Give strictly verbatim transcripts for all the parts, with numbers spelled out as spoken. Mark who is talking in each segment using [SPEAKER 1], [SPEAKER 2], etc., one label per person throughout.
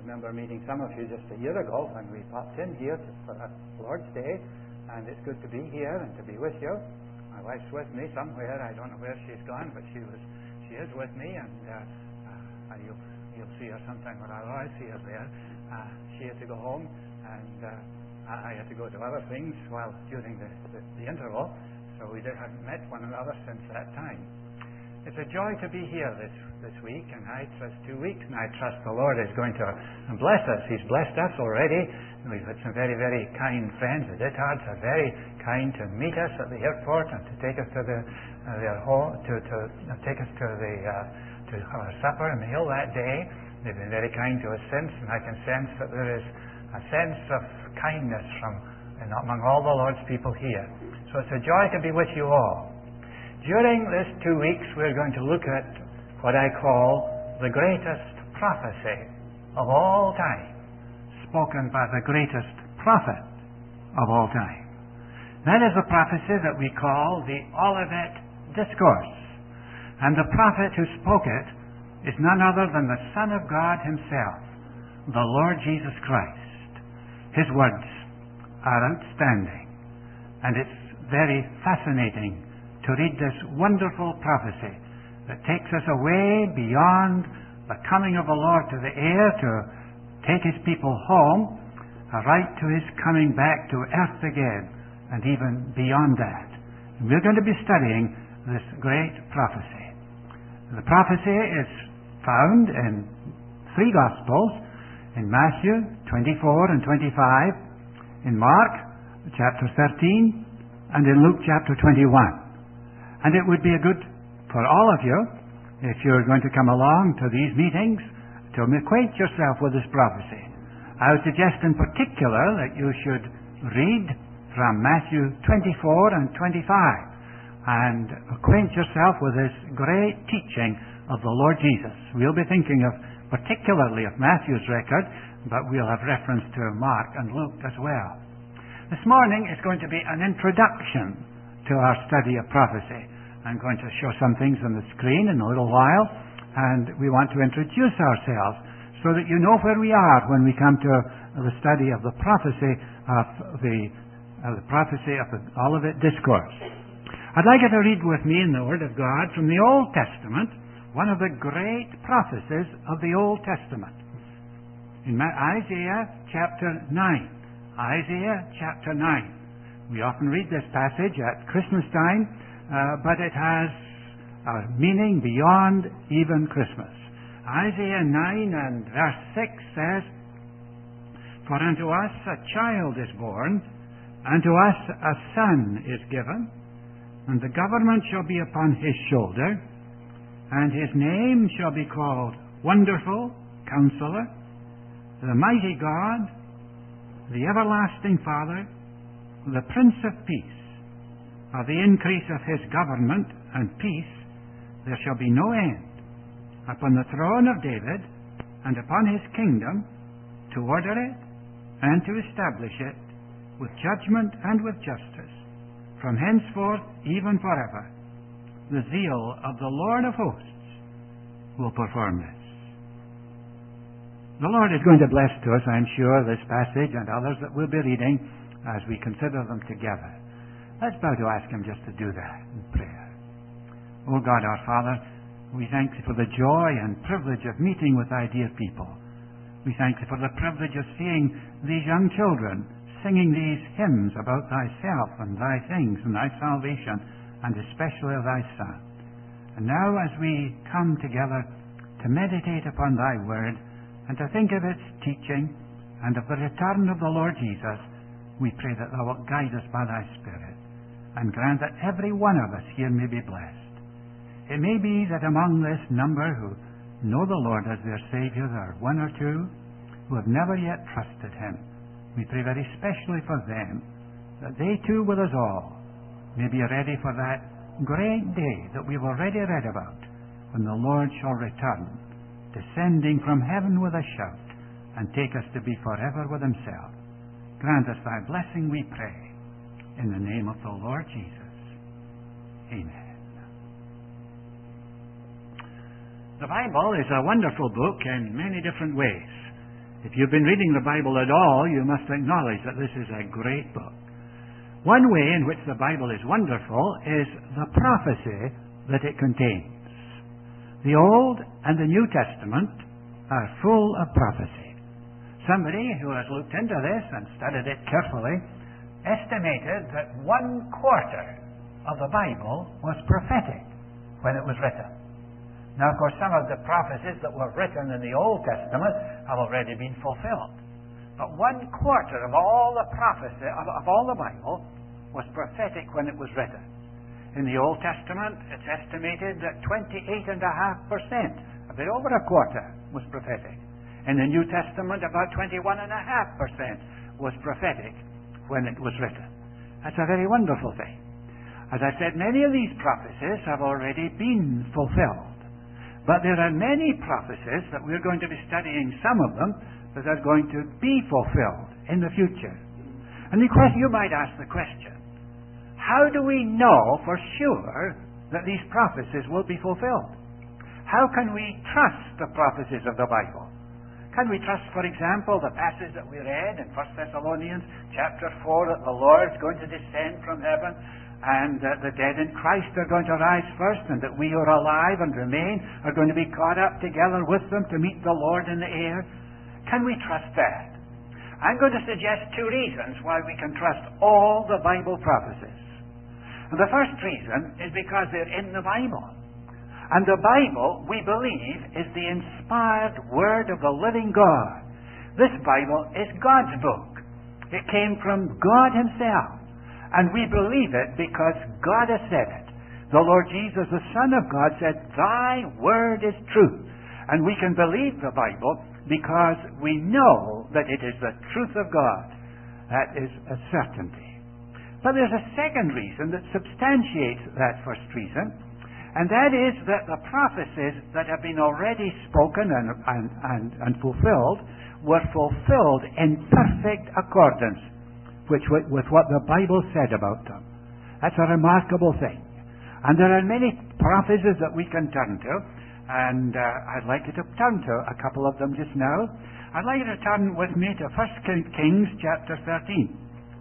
[SPEAKER 1] remember meeting some of you just a year ago when we popped in here for a Lord's Day, and it's good to be here and to be with you. My wife's with me somewhere. I don't know where she's gone, but she was, she is with me, and uh, uh, you'll, you'll see her sometime or other. I see her there. Uh, she had to go home, and uh, I had to go to other things while during the, the, the interval, so we did, haven't met one another since that time. It's a joy to be here this, this week, and I trust two weeks, and I trust the Lord is going to bless us. He's blessed us already. We've had some very, very kind friends. The Dittards are very kind to meet us at the airport and to take us to the, uh, their home, to, to uh, take us to the uh, to our supper and meal that day. They've been very kind to us since, and I can sense that there is a sense of kindness from among all the Lord's people here. So it's a joy to be with you all. During this two weeks, we're going to look at what I call the greatest prophecy of all time, spoken by the greatest prophet of all time. That is a prophecy that we call the Olivet Discourse. And the prophet who spoke it is none other than the Son of God himself, the Lord Jesus Christ. His words are outstanding, and it's very fascinating to read this wonderful prophecy that takes us away beyond the coming of the Lord to the air to take his people home, right to his coming back to earth again, and even beyond that. And we're going to be studying this great prophecy. The prophecy is found in three Gospels, in Matthew twenty-four and twenty-five, in Mark chapter thirteen, and in Luke chapter twenty-one. And it would be a good for all of you, if you're going to come along to these meetings, to acquaint yourself with this prophecy. I would suggest in particular that you should read from Matthew twenty-four and twenty-five and acquaint yourself with this great teaching of the Lord Jesus. We'll be thinking of particularly of Matthew's record, but we'll have reference to Mark and Luke as well. This morning is going to be an introduction to our study of prophecy. I'm going to show some things on the screen in a little while, and we want to introduce ourselves so that you know where we are when we come to the study of the prophecy of the, uh, the prophecy of the Olivet Discourse. I'd like you to read with me in the Word of God from the Old Testament, one of the great prophecies of the Old Testament. In Isaiah chapter nine. Isaiah chapter nine. We often read this passage at Christmas time, uh, but it has a meaning beyond even Christmas. Isaiah nine and verse six says, "For unto us a child is born, unto us a son is given, and the government shall be upon his shoulder, and his name shall be called Wonderful Counselor, the Mighty God, the Everlasting Father, the Prince of Peace. Of the increase of his government and peace there shall be no end, upon the throne of David and upon his kingdom, to order it and to establish it with judgment and with justice, from henceforth even forever. The zeal of the Lord of hosts will perform this." The Lord is going to bless to us, I'm sure, this passage and others that we'll be reading as we consider them together. Let's bow to ask him just to do that in prayer. Oh God, our Father, we thank you for the joy and privilege of meeting with thy dear people. We thank you for the privilege of seeing these young children singing these hymns about thyself and thy things and thy salvation, and especially of thy Son. And now as we come together to meditate upon thy word and to think of its teaching and of the return of the Lord Jesus, we pray that thou wilt guide us by thy Spirit, and grant that every one of us here may be blessed. It may be that among this number who know the Lord as their Saviour there are one or two who have never yet trusted him. We pray very specially for them, that they too with us all may be ready for that great day that we've already read about, when the Lord shall return, descending from heaven with a shout, and take us to be forever with himself. Grant us thy blessing, we pray, in the name of the Lord Jesus. Amen. The Bible is a wonderful book in many different ways.
[SPEAKER 2] If you've been reading the Bible at all, you must acknowledge that this is a great book. One way in which the Bible is wonderful is the prophecy that it contains. The Old and the New Testament are full of prophecy. Somebody who has looked into this and studied it carefully estimated that one quarter of the Bible was prophetic when it was written. Now, of course, some of the prophecies that were written in the Old Testament have already been fulfilled. But one quarter of all the prophecy, of, of all the Bible, was prophetic when it was written. In the Old Testament, it's estimated that twenty-eight point five percent, a bit over a quarter, was prophetic. In the New Testament, about twenty-one point five percent was prophetic when it was written. That's a very wonderful thing. As I said, many of these prophecies have already been fulfilled. But there are many prophecies that we're going to be studying, some of them, that are going to be fulfilled in the future. And the question, you might ask the question, how do we know for sure that these prophecies will be fulfilled? How can we trust the prophecies of the Bible? Can we trust, for example, the passage that we read in First Thessalonians chapter four, that the Lord's going to descend from heaven, and that the dead in Christ are going to rise first, and that we who are alive and remain are going to be caught up together with them to meet the Lord in the air? Can we trust that? I'm going to suggest two reasons why we can trust all the Bible prophecies. And the first reason is because they're in the Bible. And the Bible, we believe, is the inspired Word of the living God. This Bible is God's book. It came from God Himself. And we believe it because God has said it. The Lord Jesus, the Son of God, said, "Thy word is truth." And we can believe the Bible because we know that it is the truth of God. That is a certainty. But there's a second reason that substantiates that first reason, and that is that the prophecies that have been already spoken and, and, and, and fulfilled were fulfilled in perfect accordance Which, with what the Bible said about them. That's a remarkable thing. And there are many prophecies that we can turn to, and uh, I'd like you to turn to a couple of them just now. I'd like you to turn with me to First Kings chapter thirteen.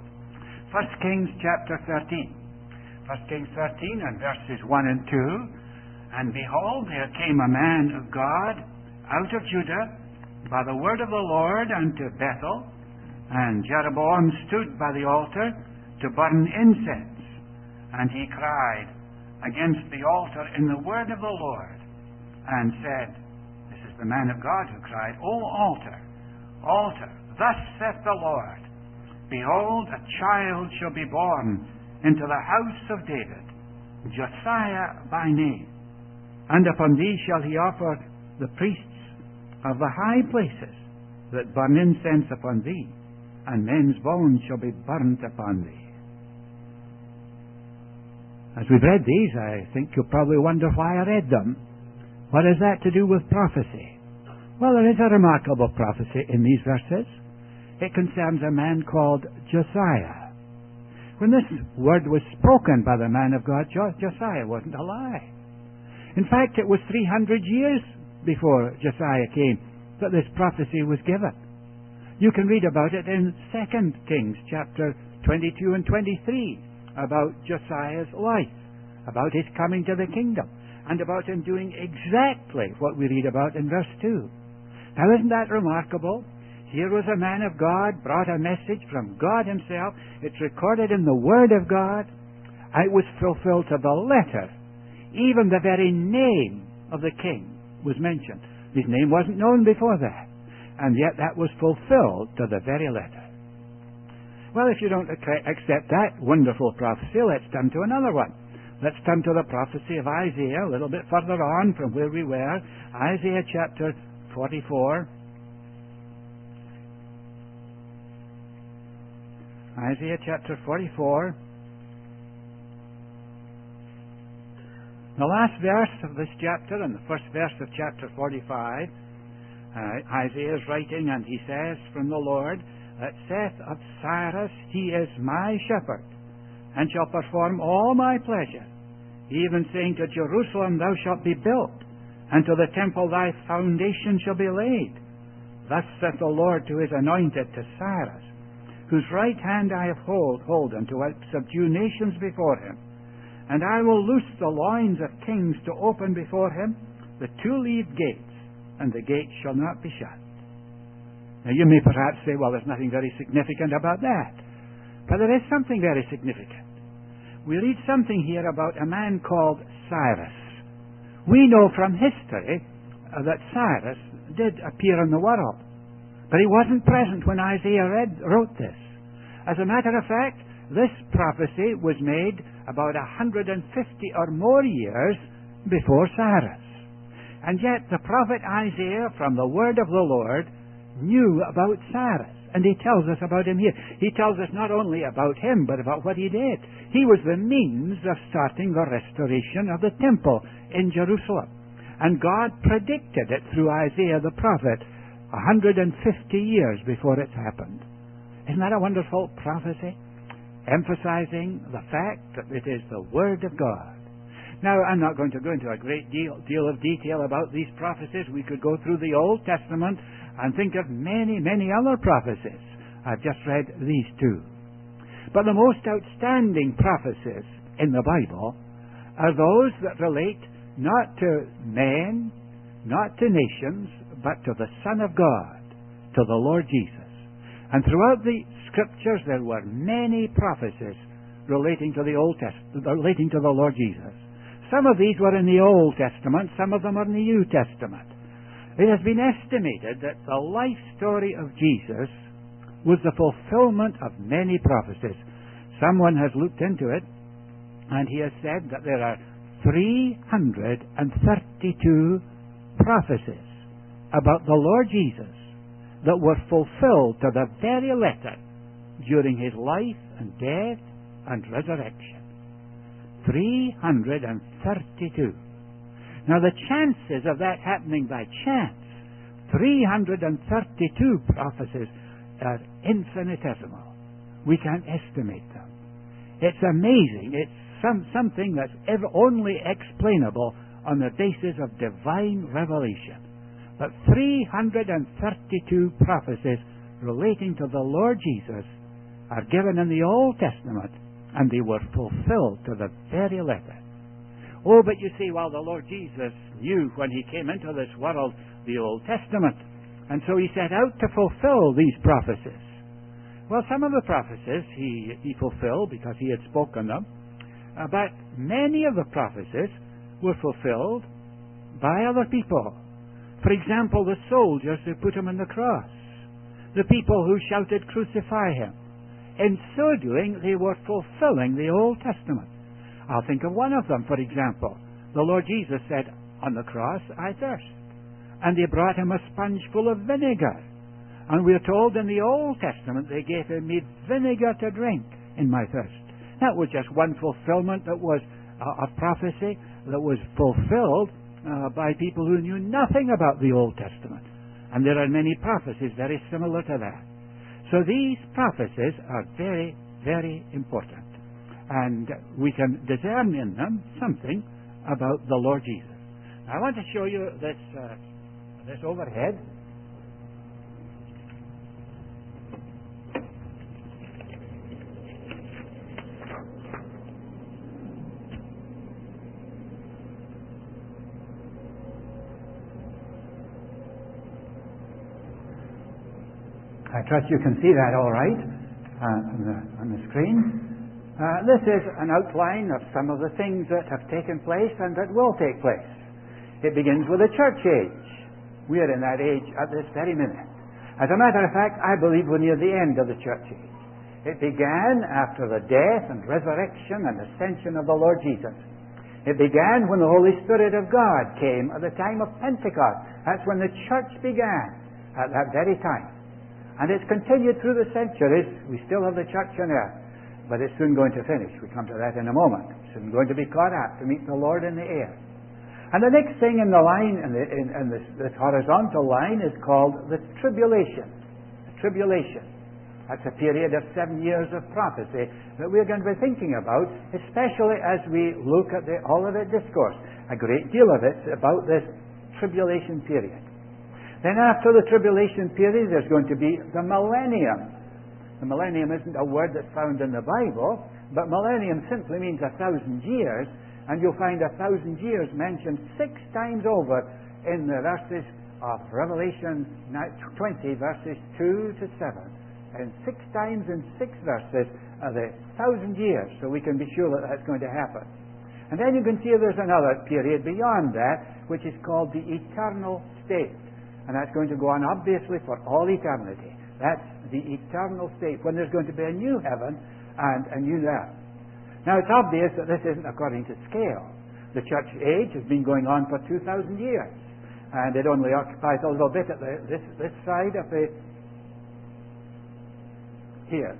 [SPEAKER 2] First Kings chapter thirteen. First Kings thirteen and verses one and two. And behold, there came a man of God out of Judah by the word of the Lord unto Bethel, and Jeroboam stood by the altar to burn incense. And he cried against the altar in the word of the Lord, and said, this is the man of God who cried, O altar, altar, thus saith the Lord, behold, a child shall be born into the house of David, Josiah by name. And upon thee shall he offer the priests of the high places that burn incense upon thee, and men's bones shall be burnt upon thee. As we've read these, I think you'll probably wonder why I read them. What has that to do with prophecy? Well, there is a remarkable prophecy in these verses. It concerns a man called Josiah. When this word was spoken by the man of God, Josiah wasn't alive. In fact, it was three hundred years before Josiah came that this prophecy was given. You can read about it in Second Kings chapter twenty-two and twenty-three, about Josiah's life, about his coming to the kingdom, and about him doing exactly what we read about in verse two. Now, isn't that remarkable? Here was a man of God, brought a message from God Himself. It's recorded in the Word of God. It was fulfilled to the letter. Even the very name of the king was mentioned. His name wasn't known before that. And yet that was fulfilled to the very letter. Well, if you don't accept that wonderful prophecy, let's turn to another one. Let's turn to the prophecy of Isaiah, a little bit further on from where we were. Isaiah chapter forty-four. Isaiah chapter forty-four. The last verse of this chapter and the first verse of chapter forty-five. Uh, Isaiah is writing, and he says from the Lord, that saith of Cyrus, He is my shepherd, and shall perform all my pleasure, even saying to Jerusalem, Thou shalt be built, and to the temple thy foundation shall be laid. Thus saith the Lord to his anointed, to Cyrus, whose right hand I have hold, holden, to subdue nations before him. And I will loose the loins of kings to open before him the two-leaved gates, and the gates shall not be shut. Now you may perhaps say, well, there's nothing very significant about that. But there is something very significant. We read something here about a man called Cyrus. We know from history uh, that Cyrus did appear in the world, but he wasn't present when Isaiah read, wrote this. As a matter of fact, this prophecy was made about one hundred fifty or more years before Cyrus. And yet the prophet Isaiah, from the word of the Lord, knew about Cyrus. And he tells us about him here. He tells us not only about him, but about what he did. He was the means of starting the restoration of the temple in Jerusalem. And God predicted it through Isaiah the prophet one hundred fifty years before it happened. Isn't that a wonderful prophecy? Emphasizing the fact that it is the Word of God. Now, I'm not going to go into a great deal, deal of detail about these prophecies. We could go through the Old Testament and think of many, many other prophecies. I've just read these two. But the most outstanding prophecies in the Bible are those that relate not to men, not to nations, but to the Son of God, to the Lord Jesus. And throughout the Scriptures there were many prophecies relating to the Old Testament, relating to the Lord Jesus. Some of these were in the Old Testament, some of them are in the New Testament. It has been estimated that the life story of Jesus was the fulfillment of many prophecies. Someone has looked into it, and he has said that there are three hundred thirty-two prophecies about the Lord Jesus that were fulfilled to the very letter during his life and death and resurrection. three hundred thirty-two. Now the chances of that happening by chance, three hundred thirty-two prophecies, are infinitesimal. We can't estimate them. It's amazing. It's some, something that's ever only explainable on the basis of divine revelation. But three hundred thirty-two prophecies relating to the Lord Jesus are given in the Old Testament, and they were fulfilled to the very letter. Oh, but you see, while the Lord Jesus knew when he came into this world the Old Testament, and so he set out to fulfill these prophecies. Well, some of the prophecies he, he fulfilled because he had spoken them, uh, but many of the prophecies were fulfilled by other people. For example, the soldiers who put him on the cross, the people who shouted, "Crucify him." In so doing, they were fulfilling the Old Testament. I'll think of one of them, for example. The Lord Jesus said, on the cross, "I thirst." And they brought him a sponge full of vinegar. And we're told in the Old Testament they gave him me vinegar to drink in my thirst. That was just one fulfillment that was uh, a prophecy that was fulfilled uh, by people who knew nothing about the Old Testament. And there are many prophecies very similar to that. So these prophecies are very, very important. And we can discern in them something about the Lord Jesus. Now, I want to show you this, uh, this overhead. I trust you can see that all right uh, on, the, on the screen. Uh, this is an outline of some of the things that have taken place and that will take place. It begins with the church age. We are in that age at this very minute. As a matter of fact, I believe we're near the end of the church age. It began after the death and resurrection and ascension of the Lord Jesus. It began when the Holy Spirit of God came at the time of Pentecost. That's when the church began, at that very time. And it's continued through the centuries. We still have the church on earth, but it's soon going to finish. We come to that in a moment. It's soon going to be caught up to meet the Lord in the air. And the next thing in the line, in, the, in, in this, this horizontal line, is called the tribulation. The tribulation. That's a period of seven years of prophecy that we're going to be thinking about, especially as we look at the Olivet Discourse. A great deal of it's about this tribulation period.
[SPEAKER 1] Then after the tribulation period, there's going to be the millennium. The millennium isn't a word that's found in the Bible, but millennium simply means a thousand years, and you'll find a thousand years mentioned six times over in the verses of Revelation twenty, verses two to seven. And six times in six verses are the thousand years, so we can be sure that that's going to happen. And then you can see there's another period beyond that, which is called the eternal state. And that's going to go on, obviously, for all eternity. That's the eternal state, when there's going to be a new heaven and a new earth. Now, it's obvious that this isn't according to scale. The church age has been going on for two thousand years, and it only occupies a little bit at the, this, this side of the here.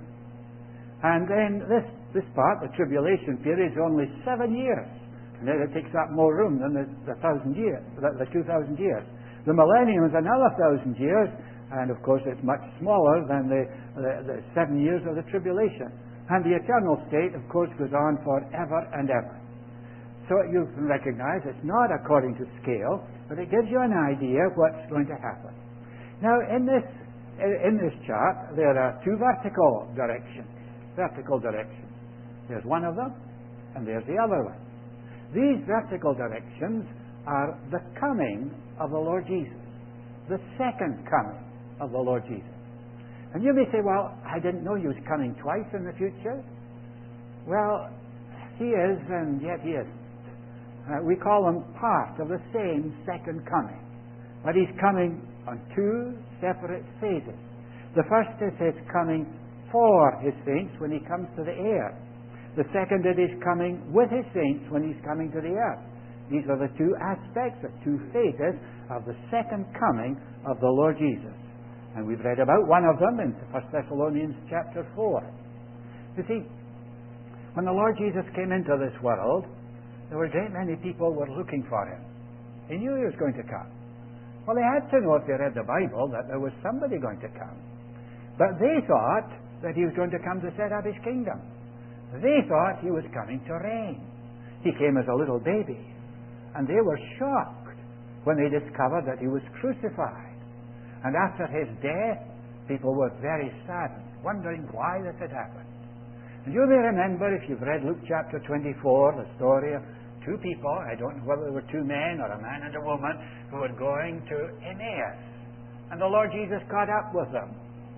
[SPEAKER 1] And then this, this part, the tribulation period, is only seven years. And then it takes up more room than the, the thousand years, the, the two thousand years. The millennium is another thousand years, and of course it's much smaller than the, the, the seven years of the tribulation. And the eternal state, of course, goes on forever and ever. So you can recognize it's not according to scale, but it gives you an idea of what's going to happen. Now, in this in this chart, there are two vertical directions. Vertical directions. There's one of them, and there's the other one. These vertical directions are the coming of the Lord Jesus, the second coming of the Lord Jesus. And you may say, well, I didn't know he was coming twice in the future. Well, he is, and yet he isn't. Uh, we call them part of the same second coming. But he's coming on two separate phases. The first is his coming for his saints when he comes to the air. The second is his coming with his saints when he's coming to the earth. These are the two aspects, the two phases of the second coming of the Lord Jesus. And we've read about one of them in First Thessalonians chapter four. You see, when the Lord Jesus came into this world, there were a great many people who were looking for him. They knew he was going to come. Well, they had to know, if they read the Bible, that there was somebody going to come. But they thought that he was going to come to set up his kingdom. They thought he was coming to reign. He came as a little baby. And they were shocked when they discovered that he was crucified. And after his death, people were very saddened, wondering why this had happened. And you may remember, if you've read Luke chapter twenty-four, the story of two people, I don't know whether they were two men or a man and a woman, who were going to Emmaus. And the Lord Jesus caught up with them.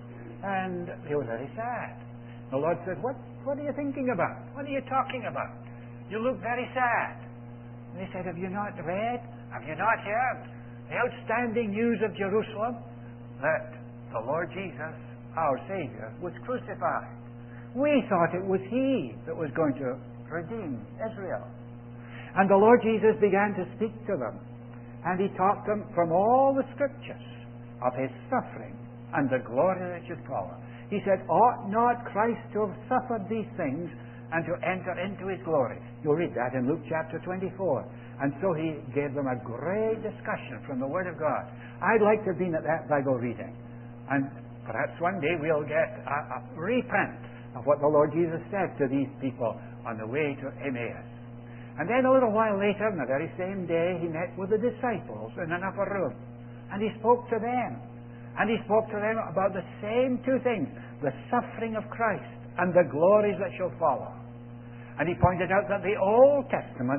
[SPEAKER 1] And they were very sad. The Lord said, what, what are you thinking about? What are you talking about? You look very sad. And they said, have you not read? Have you not heard the outstanding news of Jerusalem? That the Lord Jesus, our Savior, was crucified. We thought it was He that was going to redeem Israel. And the Lord Jesus began to speak to them. And He taught them from all the Scriptures of His suffering and the glory that should follow. He said, ought not Christ to have suffered these things and to enter into His glory? You'll read that in Luke chapter twenty-four. And so He gave them a great discussion from the Word of God. I'd like to have been at that Bible reading. And perhaps one day we'll get a, a reprint of what the Lord Jesus said to these people on the way to Emmaus. And then a little while later, on the very same day, He met with the disciples in an upper room. And He spoke to them. And He spoke to them about the same two things, the suffering of Christ and the glories that shall follow. And He pointed out that the Old Testament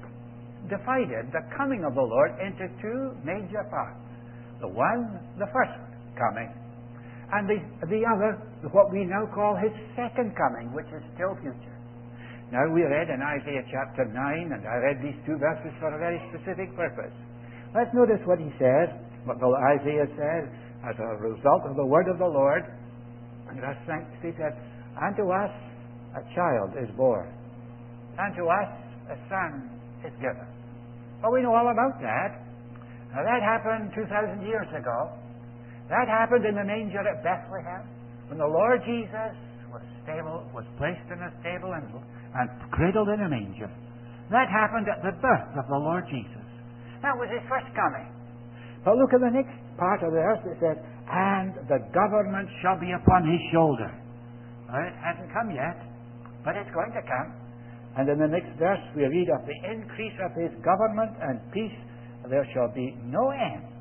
[SPEAKER 1] divided the coming of the Lord into two major parts. The one, the first coming, and the, the other, what we now call His second coming, which is still future. Now, we read in Isaiah chapter nine, and I read these two verses for a very specific purpose. Let's notice what he says, what Isaiah says, as a result of the word of the Lord. In verse six, he said, unto us a child is born, unto us a son is given. Well, we know all about that. Now, that happened two thousand years ago. That happened in the manger at Bethlehem, when the Lord Jesus was stable, was placed in a stable and and cradled in a manger. That happened at the birth of the Lord Jesus. That was His first coming. But look at the next part of the verse. It says, and the government shall be upon His shoulder. Well, it hasn't come yet, but it's going to come. And in the next verse we read of the increase of His government and peace. There shall be no end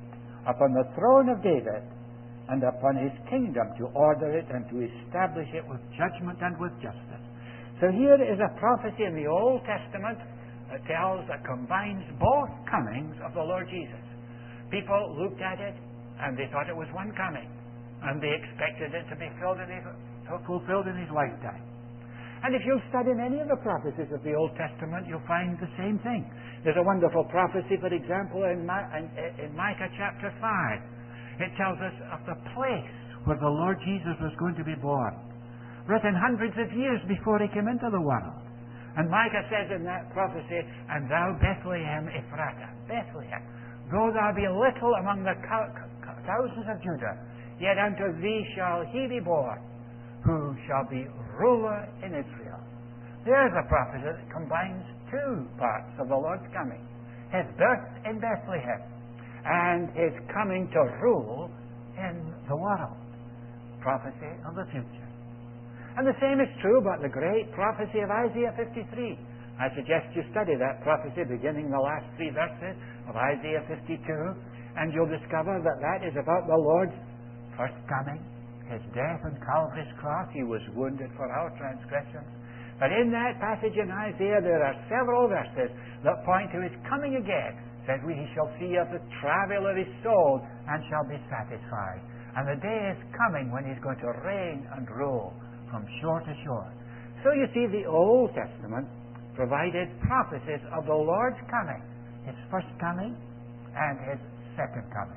[SPEAKER 3] upon the throne of David, and upon his kingdom, to order it and to establish it with judgment and with justice. So here is a prophecy in the Old Testament that tells, that combines both comings of the Lord Jesus. People looked at it and they thought it was one coming, and they expected it to be filled in his, fulfilled in his lifetime. And if you'll study many of the prophecies of the Old Testament, you'll find the same thing. There's a wonderful prophecy, for example, in, Ma- in, in Micah chapter five. It tells us of the place where the Lord Jesus was going to be born, written hundreds of years before he came into the world. And Micah says in that prophecy, "And thou, Bethlehem Ephratah," Bethlehem, "though thou be little among the thousands of Judah, yet unto thee shall he be born, who shall be ruler in Israel." There's a prophecy that combines two parts of the Lord's coming: his birth in Bethlehem and his coming to rule in the world. Prophecy of the future. And the same is true about the great prophecy of Isaiah fifty-three. I suggest you study that prophecy, beginning the last three verses of Isaiah fifty-two, and you'll discover that that is about the Lord's first coming, his death on Calvary's cross. He was wounded for our transgressions. But in that passage in Isaiah, there are several verses that point to his coming again. Said we, he shall see of the travail of his soul, and shall be satisfied. And the day is coming when he's going to reign and rule from shore to shore. So you see, the Old Testament provided prophecies of the Lord's coming, his first coming and his second coming.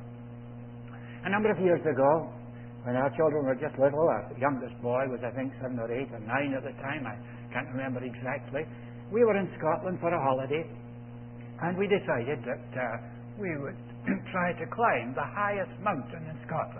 [SPEAKER 3] A number of years ago, when our children were just little, our youngest boy was, I think, seven or eight or nine at the time, I can't remember exactly, we were in Scotland for a holiday, and we decided that uh, we would try to climb the highest mountain in Scotland.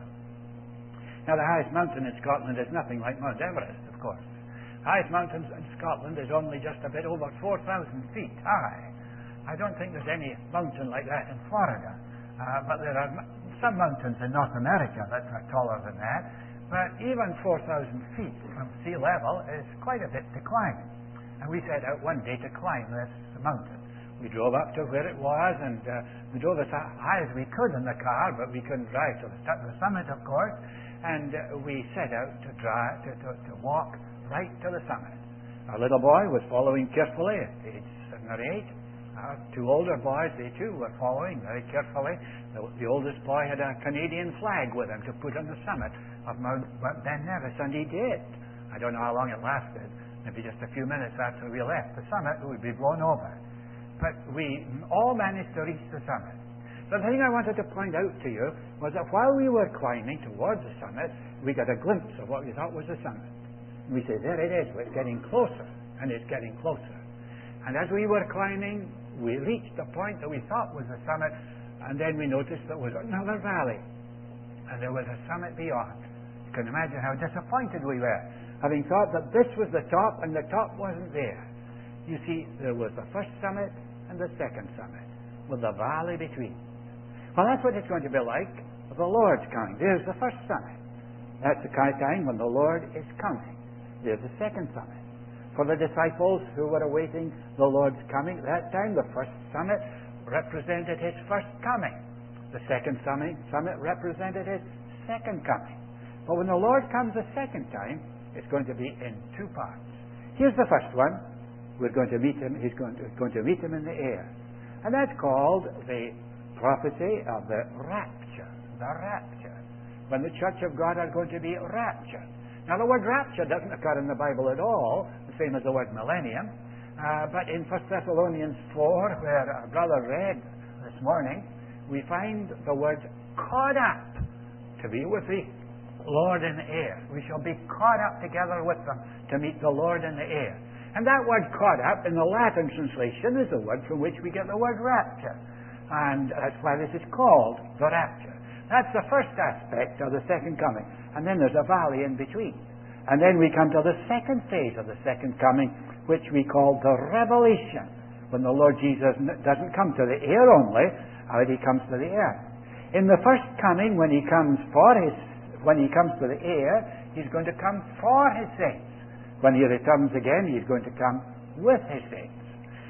[SPEAKER 3] Now, the highest mountain in Scotland is nothing like Mount Everest, of course. The highest mountain in Scotland is only just a bit over four thousand feet high. I don't think there's any mountain like that in Florida, uh, but there are some mountains in North America that are taller than that. But even four thousand feet from sea level is quite a bit to climb. And we set out one day to climb this mountain. We drove up to where it was, and uh, we drove as high as we could in the car, but we couldn't drive to the, to the summit, of course. And uh, we set out to, drive, to, to, to walk right to the summit. Our little boy was following carefully at age seven or eight. Our two older boys, they too were following very carefully. The, the oldest boy had a Canadian flag with him to put on the summit of Mount Ben Nevis, and he did. I don't know how long it lasted. Maybe just a few minutes after we left the summit, it would be blown over. But we all managed to reach the summit. The thing I wanted to point out to you was that while we were climbing towards the summit, we got a glimpse of what we thought was the summit. And we said, there it is, it's getting closer, and it's getting closer. And as we were climbing, we reached the point that we thought was the summit, and then we noticed there was another valley, and there was a summit beyond. You can imagine how disappointed we were, having thought that this was the top, and the top wasn't there. You see, there was the first summit and the second summit, with the valley between. Well, that's what it's going to be like with the Lord's coming. There's the first summit. That's the kind of time when the Lord is coming. There's the second summit. For the disciples who were awaiting the Lord's coming, at that time the first summit represented his first coming. The second summit, summit represented his second coming. But when the Lord comes the second time, it's going to be in two parts. Here's the first one. We're going to meet him. He's going to, going to meet him in the air. And that's called the prophecy of the rapture. The rapture. When the church of God are going to be raptured. Now, the word rapture doesn't occur in the Bible at all, the same as the word millennium. Uh, but in First Thessalonians four, where our brother read this morning, we find the word caught up to be with the Lord in the air. We shall be caught up together with them to meet the Lord in the air. And that word caught up in the Latin translation is the word from which we get the word rapture. And that's why this is called the rapture. That's the first aspect of the second coming. And then there's a valley in between. And then we come to the second phase of the second coming, which we call the revelation. When the Lord Jesus doesn't come to the air only, but he comes to the earth. In the first coming, when he comes for his, when he comes to the air, he's going to come for his saints. When he returns again, he's going to come with his saints.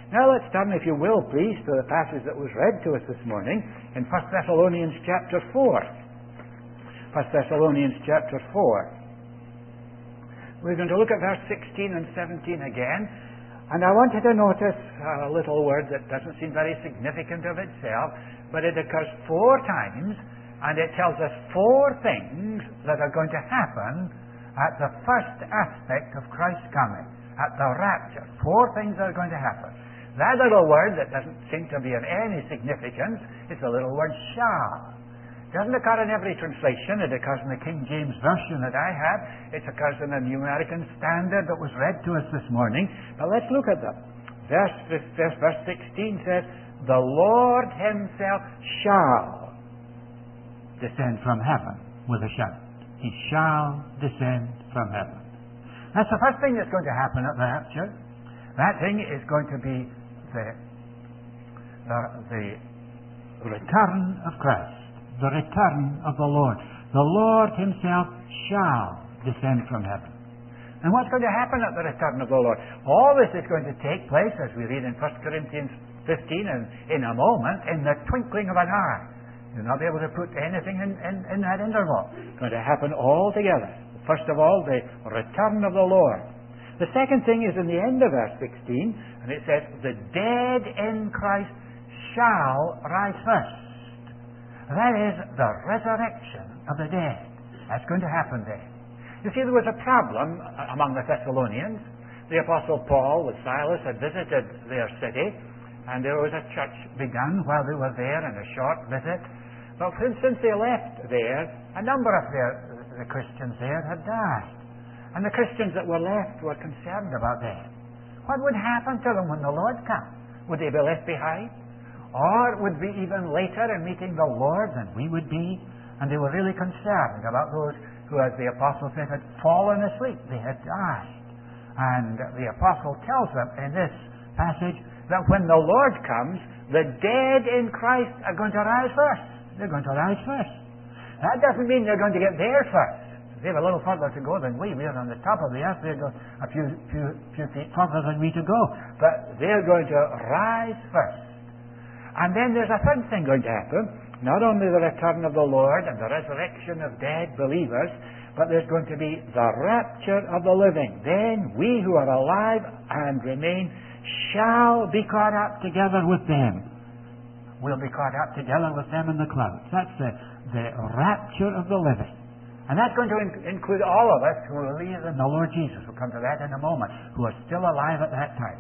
[SPEAKER 3] Now let's turn, if you will, please, to the passage that was read to us this morning in First Thessalonians chapter four. First Thessalonians chapter four. We're going to look at verse sixteen and seventeen again. And I want you to notice a little word that doesn't seem very significant of itself, but it occurs four times, and it tells us four things that are going to happen at the first aspect of Christ's coming, at the rapture. Four things that are going to happen. That little word that doesn't seem to be of any significance is the little word shall. It doesn't occur in every translation. It occurs in the King James Version that I have. It occurs in the New American Standard that was read to us this morning. But let's look at them. Verse, verse, verse sixteen says, the Lord himself shall descend from heaven with a shout. He shall descend from heaven. That's the first thing that's going to happen at the rapture. That thing is going to be the, the, the return of Christ. The return of the Lord. The Lord himself shall descend from heaven. And what's going to happen at the return of the Lord? All this is going to take place, as we read in First Corinthians fifteen, and in a moment, in the twinkling of an eye. You'll not be able to put anything in, in, in that interval. It's going to happen all together. First of all, the return of the Lord. The second thing is in the end of verse sixteen, and it says, the dead in Christ shall rise first. That is the resurrection of the dead. That's going to happen there. You see, there was a problem among the Thessalonians. The Apostle Paul with Silas had visited their city, and there was a church begun while they were there in a short visit. But since they left there, a number of their, the Christians there had died. And the Christians that were left were concerned about them. What would happen to them when the Lord comes? Would they be left behind? Or would be even later in meeting the Lord than we would be? And they were really concerned about those who, as the Apostle said, had fallen asleep. They had died. And the Apostle tells them in this passage that when the Lord comes, the dead in Christ are going to rise first. They're going to rise first. That doesn't mean they're going to get there first. They have a little further to go than we. We're on the top of the earth. They're going a few, few, few feet further than we to go. But they're going to rise first. And then there's a third thing going to happen. Not only the return of the Lord and the resurrection of dead believers, but there's going to be the rapture of the living. Then we who are alive and remain shall be caught up together with them. We'll be caught up together with them in the clouds. That's the, the rapture of the living. And that's going to in- include all of us who believe in the Lord Jesus. We'll come to that in a moment. Who are still alive at that time.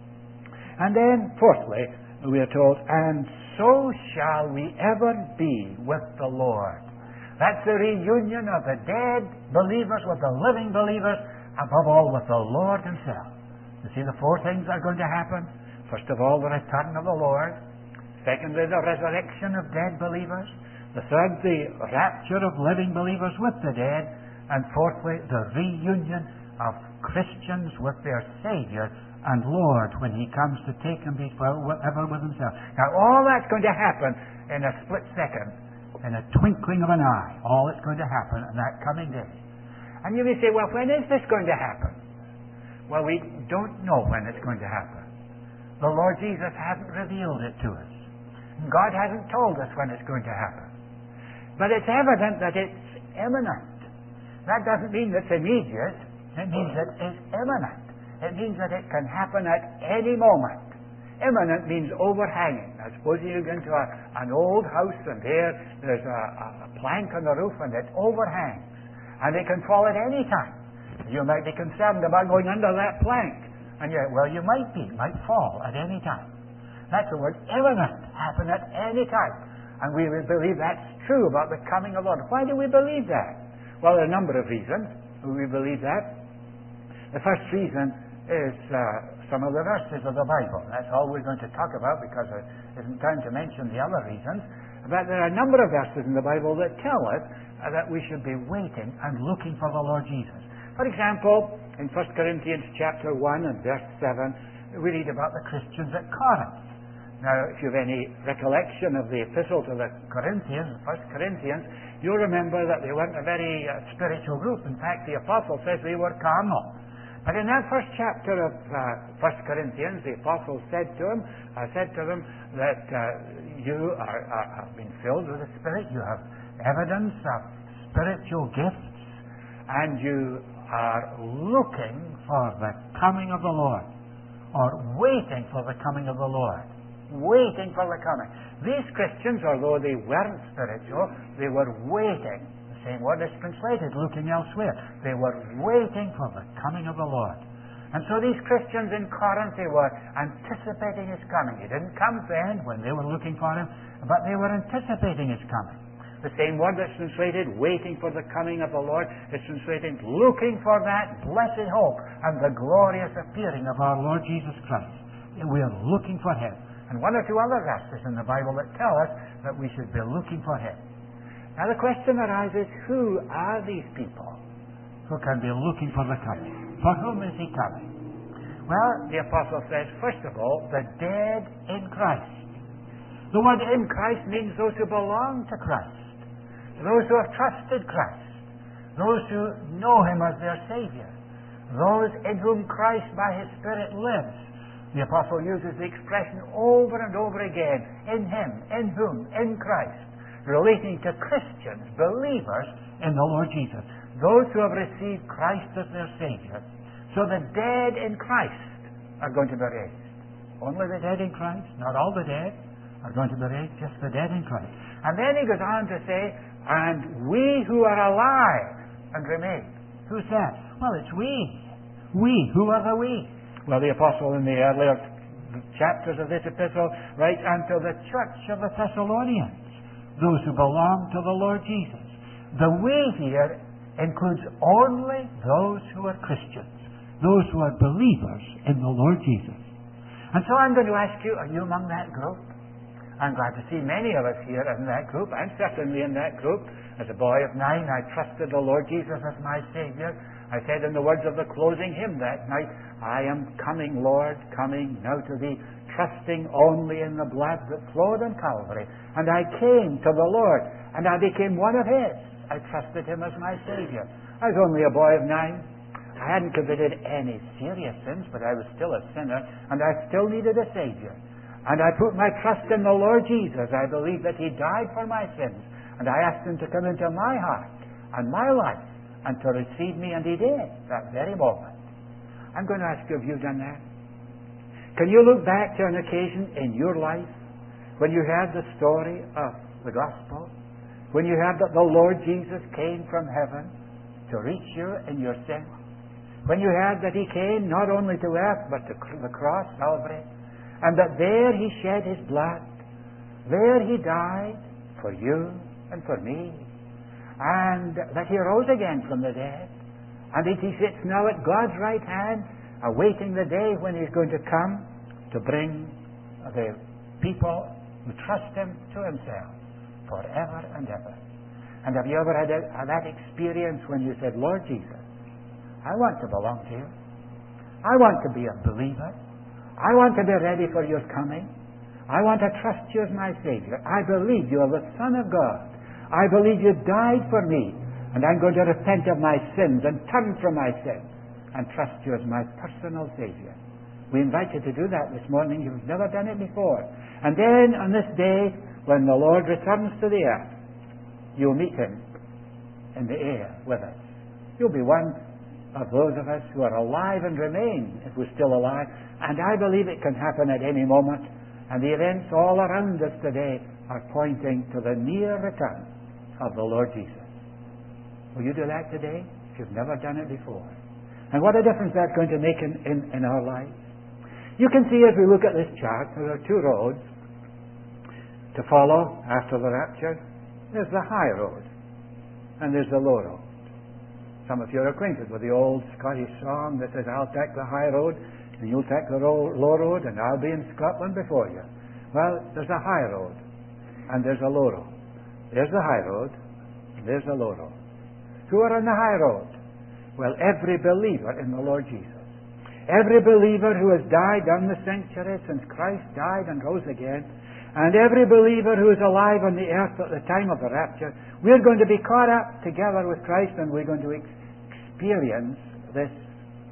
[SPEAKER 3] And then, fourthly, we are told, and so shall we ever be with the Lord. That's the reunion of the dead believers with the living believers, above all with the Lord himself. You see the four things that are going to happen. First of all, the return of the Lord. Secondly, the resurrection of dead believers. The third, the rapture of living believers with the dead. And fourthly, the reunion of Christians with their Savior and Lord when he comes to take them ever with himself. Now all that's going to happen in a split second, in a twinkling of an eye. All that's going to happen in that coming day. And you may say, well, when is this going to happen? Well, we don't know when it's going to happen. The Lord Jesus hasn't revealed it to us. God hasn't told us when it's going to happen. But it's evident that it's imminent. That doesn't mean it's immediate. It means it is imminent. It means that it can happen at any moment. Imminent means overhanging. Now, suppose you go into a, an old house and there there's a, a plank on the roof and it overhangs. And it can fall at any time. You might be concerned about going under that plank. And yet, well, you might be. It might fall at any time. That's the word imminent. Happen at any time. And we believe that's true about the coming of the Lord. Why do we believe that? Well, there are a number of reasons we believe that. The first reason is uh, some of the verses of the Bible. That's all we're going to talk about because there isn't time to mention the other reasons. But there are a number of verses in the Bible that tell us uh, that we should be waiting and looking for the Lord Jesus. For example, in First Corinthians chapter one and verse seven, we read about the Christians at Corinth. Now, if you have any recollection of the epistle to the Corinthians, First Corinthians, you'll remember that they weren't a very uh, spiritual group. In fact, the apostle says they were carnal. But in that first chapter of uh, First Corinthians, the apostle said to them, uh, said to them that uh, you are, are, have been filled with the Spirit, you have evidence of spiritual gifts, and you are looking for the coming of the Lord, or waiting for the coming of the Lord. Waiting for the coming. These Christians, although they weren't spiritual, they were waiting. The same word is translated, looking elsewhere. They were waiting for the coming of the Lord. And so these Christians in Corinth, they were anticipating His coming. He didn't come then when they were looking for Him, but they were anticipating His coming. The same word that's translated, waiting for the coming of the Lord, is translated, looking for that blessed hope and the glorious appearing of our Lord Jesus Christ. We are looking for Him. And one or two other verses in the Bible that tell us that we should be looking for Him. Now the question arises, who are these people who can be looking for the coming? For whom is He coming? Well, the apostle says, first of all, the dead in Christ. The word in Christ means those who belong to Christ, those who have trusted Christ, those who know Him as their Savior, those in whom Christ by His Spirit lives. The apostle uses the expression over and over again, in Him, in whom, in Christ, relating to Christians, believers in the Lord Jesus, those who have received Christ as their Savior. So the dead in Christ are going to be raised. Only the dead in Christ, not all the dead, are going to be raised, just the dead in Christ. And then he goes on to say, and we who are alive and remain. Who's that? Well, it's we. We. Who are the we? Well, the apostle in the earlier chapters of this epistle writes, unto the church of the Thessalonians, those who belong to the Lord Jesus. The we here includes only those who are Christians, those who are believers in the Lord Jesus. And so I'm going to ask you, are you among that group? I'm glad to see many of us here in that group. I'm certainly in that group. As a boy of nine, I trusted the Lord Jesus as my Savior. I said in the words of the closing hymn that night, I am coming, Lord, coming now to Thee, trusting only in the blood that flowed on Calvary. And I came to the Lord, and I became one of His. I trusted Him as my Savior. I was only a boy of nine. I hadn't committed any serious sins, but I was still a sinner, and I still needed a Savior. And I put my trust in the Lord Jesus. I believed that He died for my sins, and I asked Him to come into my heart and my life and to receive me, and He did that very moment. I'm going to ask you, have you done that? Can you look back to an occasion in your life when you heard the story of the gospel, when you heard that the Lord Jesus came from heaven to reach you in your sin, when you heard that He came not only to earth but to the cross, Calvary, and that there He shed His blood, there He died for you and for me, and that He rose again from the dead, and that He sits now at God's right hand, awaiting the day when He's going to come to bring the people who trust Him to Himself forever and ever. And have you ever had, a, had that experience when you said, Lord Jesus, I want to belong to You. I want to be a believer. I want to be ready for Your coming. I want to trust You as my Savior. I believe You are the Son of God. I believe You died for me. And I'm going to repent of my sins and turn from my sins and trust You as my personal Savior. We invite you to do that this morning. You've never done it before. And then on this day, when the Lord returns to the earth, you'll meet Him in the air with us. You'll be one of those of us who are alive and remain, if we're still alive. And I believe it can happen at any moment. And the events all around us today are pointing to the near return of the Lord Jesus. Will you do that today? If you've never done it before. And what a difference that's going to make in, in, in our lives. You can see as we look at this chart, there are two roads to follow after the rapture. There's the high road, and there's the low road. Some of you are acquainted with the old Scottish song that says, I'll take the high road, and you'll take the low road, and I'll be in Scotland before you. Well, there's a high road, and there's a low road. There's the high road, and there's the low road. Who are on the high road? Well, every believer in the Lord Jesus. Every believer who has died down the centuries since Christ died and rose again, and every believer who is alive on the earth at the time of the rapture, we're going to be caught up together with Christ, and we're going to ex- experience this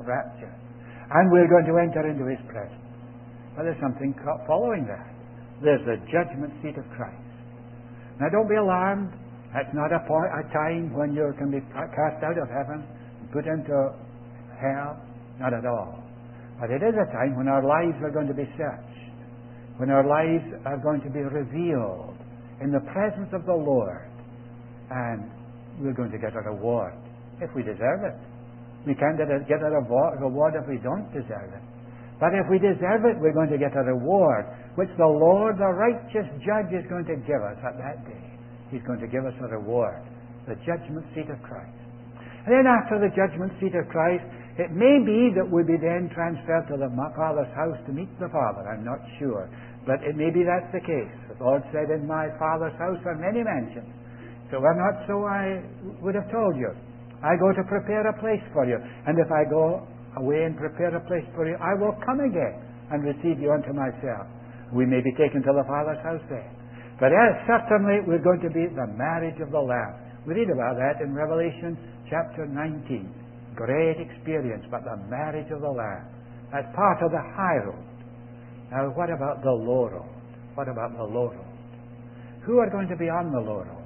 [SPEAKER 3] rapture. And we're going to enter into His presence. But there's something following that. There's the judgment seat of Christ. Now don't be alarmed. That's not a, point, a time when you can be cast out of heaven and put into hell. Not at all. But it is a time when our lives are going to be searched. When our lives are going to be revealed in the presence of the Lord. And we're going to get a reward if we deserve it. We can't get a, get a reward if we don't deserve it. But if we deserve it, we're going to get a reward, which the Lord, the righteous judge, is going to give us at that day. He's going to give us a reward, the judgment seat of Christ. And then after the judgment seat of Christ, it may be that we'll be then transferred to the Father's house to meet the Father. I'm not sure. But it may be that's the case. The Lord said, in my Father's house are many mansions. So I'm not so I would have told you. I go to prepare a place for you. And if I go away and prepare a place for you, I will come again and receive you unto myself. We may be taken to the Father's house there. But as certainly we're going to be the marriage of the Lamb. We read about that in Revelation chapter nineteen. Great experience, but the marriage of the Lamb. That's part of the high road. Now what about the low road? What about the low road? Who are going to be on the low road?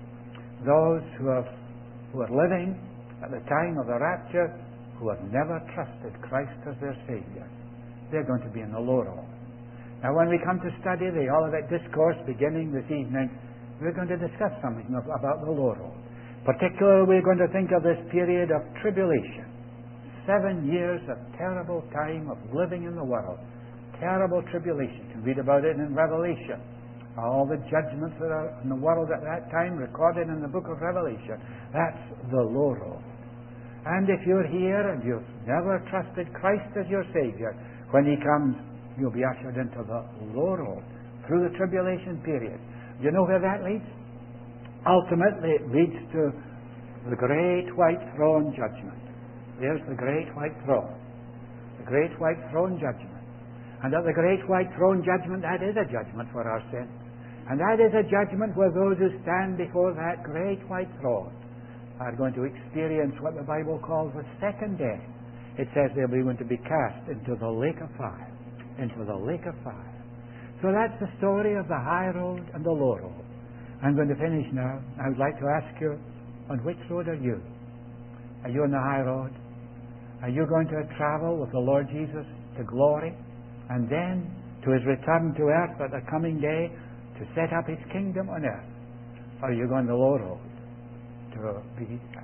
[SPEAKER 3] Those who have who are living at the time of the rapture, who have never trusted Christ as their Savior. They're going to be in the low road. Now when we come to study the Olivet Discourse beginning this evening, we're going to discuss something about the low road. Particularly, we're going to think of this period of tribulation. Seven years of terrible time of living in the world. Terrible tribulation. You can read about it in Revelation. All the judgments that are in the world at that time recorded in the book of Revelation. That's the low road. And if you're here and you've never trusted Christ as your Savior, when He comes, you'll be ushered into the low road through the tribulation period. Do you know where that leads? Ultimately, it leads to the great white throne judgment. There's the great white throne. The great white throne judgment. And at the great white throne judgment, that is a judgment for our sin. And that is a judgment where those who stand before that great white throne are going to experience what the Bible calls the second death. It says they'll be going to be cast into the lake of fire. Into the lake of fire. So that's the story of the high road and the low road. I'm going to finish now. I would like to ask you, on which road are you? Are you on the high road? Are you going to travel with the Lord Jesus to glory and then to His return to earth at the coming day to set up His kingdom on earth? Or are you going the low road to be,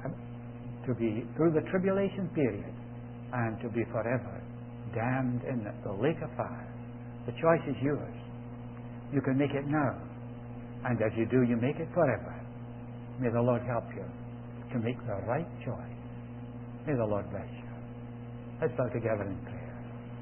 [SPEAKER 3] to be through the tribulation period and to be forever damned in the lake of fire? The choice is yours. You can make it now. And as you do, you make it forever. May the Lord help you to make the right choice. May the Lord bless you. Let's bow together in prayer.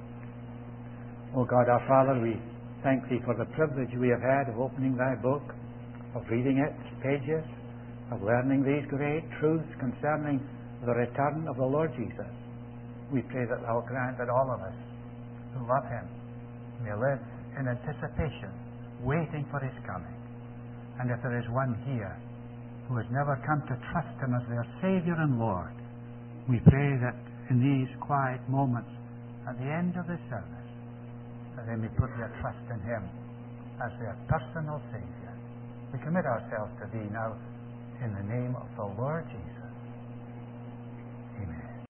[SPEAKER 3] Oh God, our Father, we thank Thee for the privilege we have had of opening Thy book, of reading its pages, of learning these great truths concerning the return of the Lord Jesus. We pray that Thou grant that all of us who love Him may live in anticipation, waiting for His coming. And if there is one here who has never come to trust Him as their Savior and Lord, we pray that in these quiet moments at the end of the service, that they may put their trust in Him as their personal Savior. We commit ourselves to Thee now in the name of the Lord Jesus.